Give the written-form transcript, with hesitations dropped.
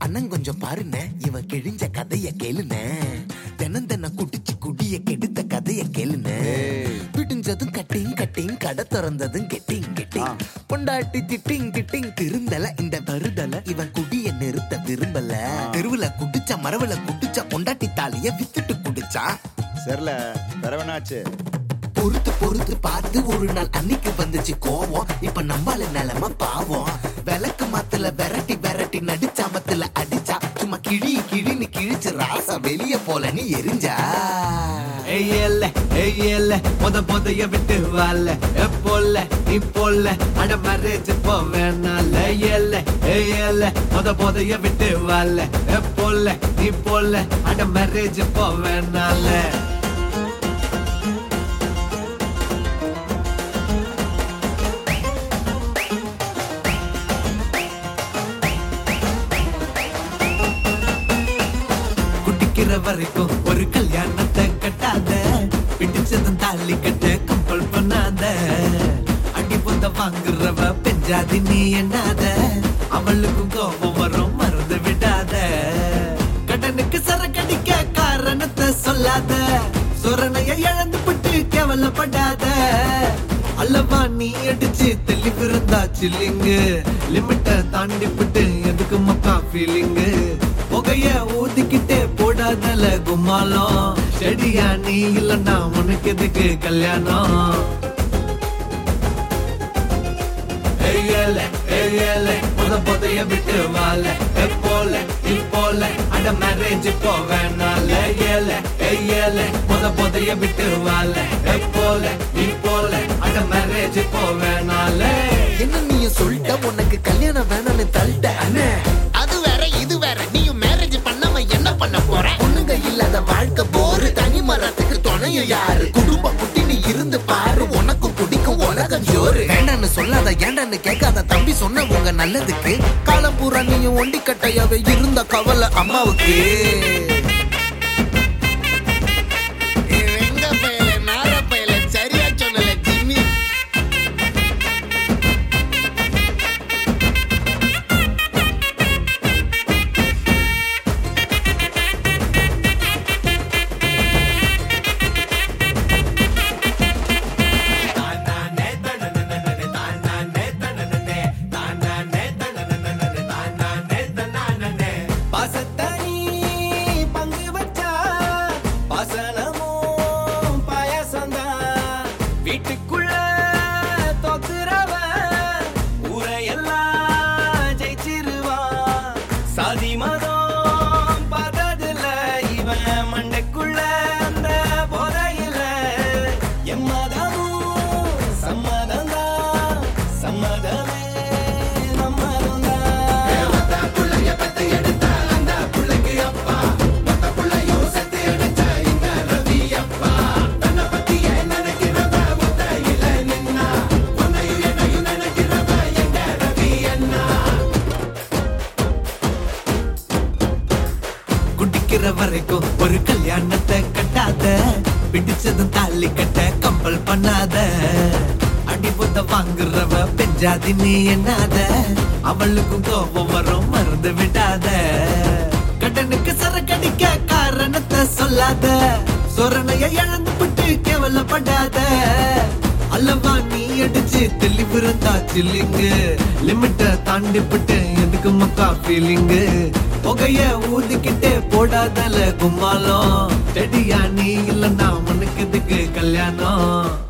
அண்ணன் கொஞ்சம் பாருங்க, இவ கிழிஞ்ச கதைய கேளுன. தினம் தினம் குடிச்சு குடிய கெடுத்த கதைய கேளுன. விடிஞ்சதும் கட்டிங் கட்டிங், கடை திறந்ததும் கெட்டிங் கெட்டிங். பொண்டாட்டி திட்டிங் கிட்டிங், திருந்தல இந்த வருதல. இவன் குடிய நிறுத்த விரும்பல. தெருவுல குடிச்சா, மரவுல குடிச்சா, பொண்டாட்டி தாலிய வித்துட்டு குடிச்சா. சரில வரவனாச்சு. பொறுத்து பொறுத்து பார்த்து ஒரு நாள் அன்னைக்கு வந்துச்சு கோவம். இப்ப நம்மள நிலைமை பாவம். விளக்கு மாத்துல விரட்டி விரட்டி நடிச்சாமத்துல அடிச்சா. சும்மா கிழி கிழின்னு கிழிச்சு ராசா வெளிய போலன்னு எரிஞ்சா. பொதைய விட்டு வாழ எப்போல நீ போல அட மேரேஜ் போவேனால. பொதைய விட்டு வாழ எப்போல நீ போல அட மேரேஜ் போவேனால. வரைக்கும் ஒரு கல்யாணத்தை கட்டாத, பிடிச்சதும் தாலி கட்ட கம்பல் பண்ணாத. அடி பொந்த வாங்குறவ பெஞ்சாதி நீ எண்ணாத, அவளுக்கும் கோபம் வரும் மறந்து விடாத. கடனுக்கு சரக்கடிக்க காரணத்தை சொல்லாத, சொரணைய இழந்து விட்டு கேவலப்படாத. அல்லவா நீ அடிச்சு தெளிவிருந்தா சில்லிங்கு, லிமிட்ட தாண்டி விட்டு எதுக்கு மக்கா ஃபீலிங்கு. புகைய ஊதிக்கிட்டே போடாதல கும்மாலம், செடியா நீ இல்லன்னா உனக்கு எதுக்கு கல்யாணம். பொதைய விட்டு வாழ எப்போல இப்போல அட மேரேஜ் போவேனால. பொதைய விட்டு வாழ எப்போல இப்போல அட மேரேஜ் போவேனால. என்ன நீ சொல்லிட்ட உனக்கு கல்யாணம் வேணும்னு தள்ளிட்ட அண்ணே. அது வேற இது வேற, நீயும் மேரேஜ் பண்ணாம என்ன பண்ண போற? பொண்ணுங்க இல்லாத வாழ்க்கை போரு, தனி மரத்துக்கு துணையும் யாரு? குடும்ப குட்டி நீ இருந்து பாரு, உனக்கு பிடிக்கும் உலகம் ஜோறு. வேண்டான்னு சொல்லாத, ஏண்டான்னு கேட்காத, தம்பி சொன்ன உங்க நல்லதுக்கு. காலம் பூரா நீயும் ஒண்டி கட்டையாவே இருந்த கவலை அம்மாவுக்கு. வீட்டுக்குள்ள தோக்குறவ ஊரையெல்லாம் ஜெயிச்சிருவா. சாதி மதம் பார்த்ததுல இவன் மண்டைக்குள்ள அந்த போதையில. எம்மதமும் சம்மதம் தான், சம்மதமே நம்மதும் தான். வரைக்கும் ஒரு கல்யாணத்தை கட்டாத, பிடிச்சதும் தாலி கட்ட கம்பல் பண்ணாத. அடி பொத்த வாங்குறவ பெஞ்சாதி நீ எண்ணாத, அவளுக்கும் கோபம் வரும் மறந்து விடாத. கடனுக்கு சரக்கடிக்க காரணத்தை சொல்லாத, சொரணைய இழந்து விட்டு கேவலப்படாத. அல்லவா நீ அடிச்சு தெளிவிருந்தா சில்லிங்கு, லிமிட்ட தாண்டி விட்டு எதுக்கு மக்கா ஃபீலிங்கு. புகைய ஊதிக்கிட்டே போடாதல கும்மாலம், செடியா நீ இல்லன்னா உனக்கு எதுக்கு கல்யாணம்.